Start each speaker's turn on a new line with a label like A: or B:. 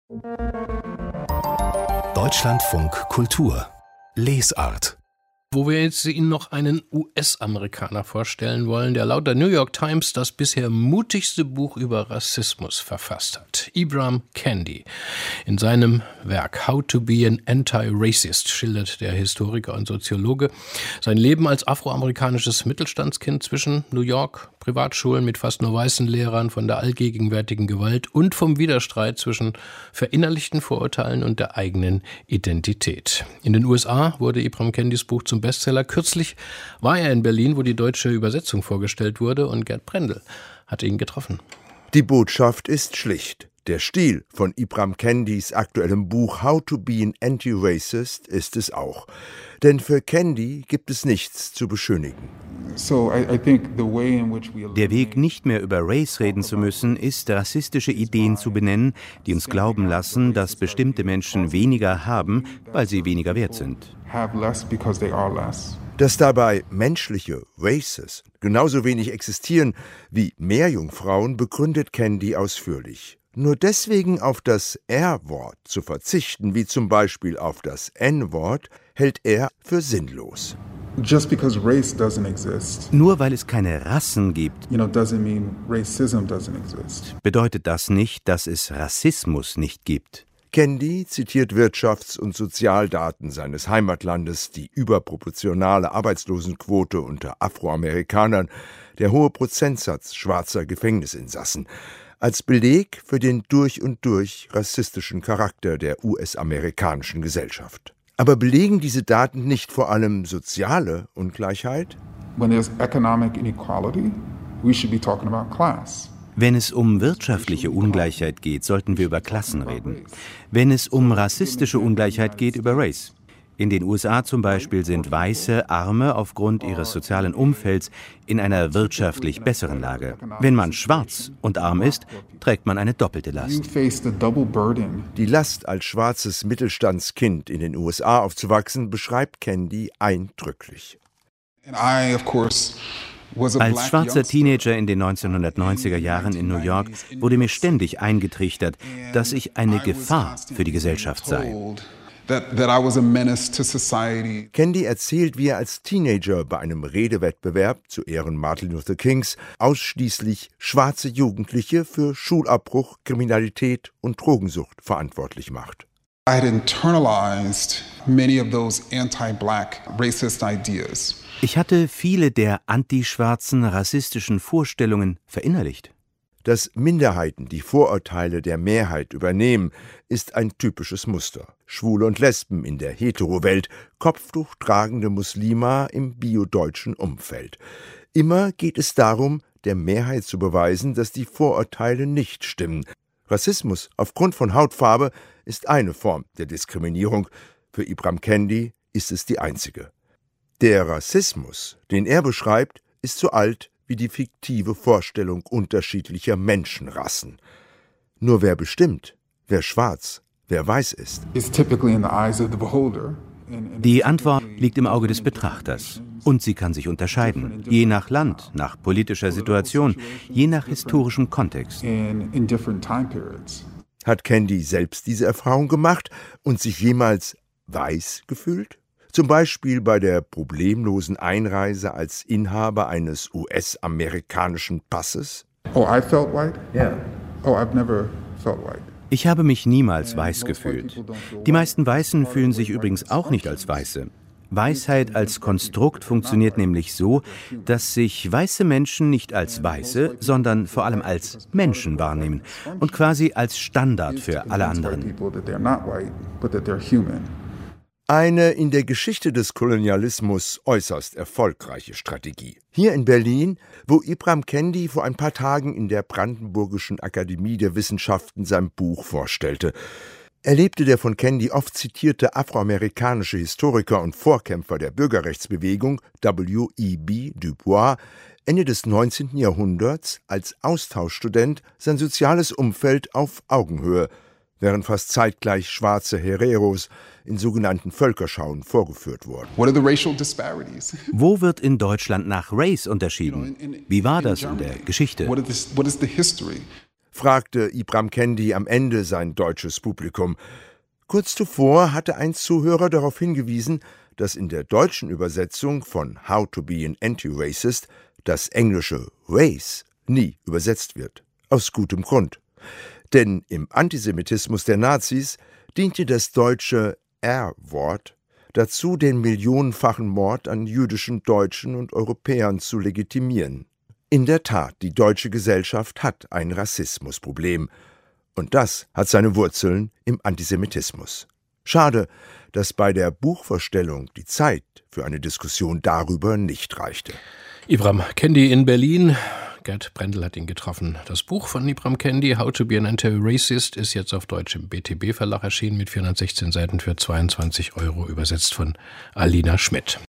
A: Deutschlandfunk Kultur Lesart.
B: Wo wir jetzt Ihnen noch einen US-Amerikaner vorstellen wollen, der laut der New York Times das bisher mutigste Buch über Rassismus verfasst hat. Ibram Kendi. In seinem Werk How to be an Anti-Racist schildert der Historiker und Soziologe sein Leben als afroamerikanisches Mittelstandskind zwischen New York, Privatschulen mit fast nur weißen Lehrern, von der allgegenwärtigen Gewalt und vom Widerstreit zwischen verinnerlichten Vorurteilen und der eigenen Identität. In den USA wurde Ibram Kendis Buch zum Bestseller. Kürzlich war er in Berlin, wo die deutsche Übersetzung vorgestellt wurde, und Gerd Brendel hat ihn getroffen.
C: Die Botschaft ist schlicht. Der Stil von Ibram Kendis aktuellem Buch How to be an Anti-Racist ist es auch. Denn für Kendi gibt es nichts zu beschönigen.
D: Der Weg, nicht mehr über Race reden zu müssen, ist, rassistische Ideen zu benennen, die uns glauben lassen, dass bestimmte Menschen weniger haben, weil sie weniger wert sind.
C: Dass dabei menschliche Races genauso wenig existieren wie Meerjungfrauen, begründet Kendi ausführlich. Nur deswegen auf das R-Wort zu verzichten, wie zum Beispiel auf das N-Wort, hält er für sinnlos.
D: Nur weil es keine Rassen gibt, bedeutet das nicht, dass es Rassismus nicht gibt.
C: Kendi zitiert Wirtschafts- und Sozialdaten seines Heimatlandes, die überproportionale Arbeitslosenquote unter Afroamerikanern, der hohe Prozentsatz schwarzer Gefängnisinsassen, als Beleg für den durch und durch rassistischen Charakter der US-amerikanischen Gesellschaft. Aber belegen diese Daten nicht vor allem soziale Ungleichheit?
D: Wenn es um wirtschaftliche Ungleichheit geht, sollten wir über Klassen reden. Wenn es um rassistische Ungleichheit geht, über Race. In den USA zum Beispiel sind weiße Arme aufgrund ihres sozialen Umfelds in einer wirtschaftlich besseren Lage. Wenn man schwarz und arm ist, trägt man eine doppelte Last.
C: Die Last, als schwarzes Mittelstandskind in den USA aufzuwachsen, beschreibt Kendi eindrücklich.
D: Als schwarzer Teenager in den 1990er Jahren in New York wurde mir ständig eingetrichtert, dass ich eine Gefahr für die Gesellschaft sei.
C: Kendi erzählt, wie er als Teenager bei einem Redewettbewerb zu Ehren Martin Luther Kings ausschließlich schwarze Jugendliche für Schulabbruch, Kriminalität und Drogensucht verantwortlich macht.
D: Ich hatte viele der antischwarzen rassistischen Vorstellungen verinnerlicht.
C: Dass Minderheiten die Vorurteile der Mehrheit übernehmen, ist ein typisches Muster. Schwule und Lesben in der Hetero-Welt, Kopftuch tragende Muslima im biodeutschen Umfeld. Immer geht es darum, der Mehrheit zu beweisen, dass die Vorurteile nicht stimmen. Rassismus aufgrund von Hautfarbe ist eine Form der Diskriminierung. Für Ibram Kendi ist es die einzige. Der Rassismus, den er beschreibt, ist so alt wie die fiktive Vorstellung unterschiedlicher Menschenrassen. Nur wer bestimmt, wer schwarz, wer weiß ist?
D: Die Antwort liegt im Auge des Betrachters. Und sie kann sich unterscheiden, je nach Land, nach politischer Situation, je nach historischem Kontext.
C: Hat Kendi selbst diese Erfahrung gemacht und sich jemals weiß gefühlt? Zum Beispiel bei der problemlosen Einreise als Inhaber eines US-amerikanischen Passes?
D: Ich habe mich niemals weiß gefühlt. Die meisten Weißen fühlen sich übrigens auch nicht als Weiße. Weisheit als Konstrukt funktioniert nämlich so, dass sich weiße Menschen nicht als Weiße, sondern vor allem als Menschen wahrnehmen und quasi als Standard für alle anderen.
C: Eine in der Geschichte des Kolonialismus äußerst erfolgreiche Strategie. Hier in Berlin, wo Ibram Kendi vor ein paar Tagen in der Brandenburgischen Akademie der Wissenschaften sein Buch vorstellte, erlebte der von Kendi oft zitierte afroamerikanische Historiker und Vorkämpfer der Bürgerrechtsbewegung W.E.B. Du Bois Ende des 19. Jahrhunderts als Austauschstudent sein soziales Umfeld auf Augenhöhe, während fast zeitgleich schwarze Hereros in sogenannten Völkerschauen vorgeführt wurden.
D: Wo wird in Deutschland nach Race unterschieden? Wie war das in der Geschichte?
C: fragte Ibram Kendi am Ende sein deutsches Publikum. Kurz zuvor hatte ein Zuhörer darauf hingewiesen, dass in der deutschen Übersetzung von How to be an Anti-Racist das englische Race nie übersetzt wird. Aus gutem Grund. Denn im Antisemitismus der Nazis diente das deutsche R-Wort dazu, den millionenfachen Mord an jüdischen Deutschen und Europäern zu legitimieren. In der Tat, die deutsche Gesellschaft hat ein Rassismusproblem. Und das hat seine Wurzeln im Antisemitismus. Schade, dass bei der Buchvorstellung die Zeit für eine Diskussion darüber nicht reichte.
B: Ibram Kendi in Berlin. Gerd Brendel hat ihn getroffen. Das Buch von Ibram Kendi, How to be an Anti-Racist, ist jetzt auf Deutsch im BTB-Verlag erschienen mit 416 Seiten für 22 €, übersetzt von Alina Schmidt.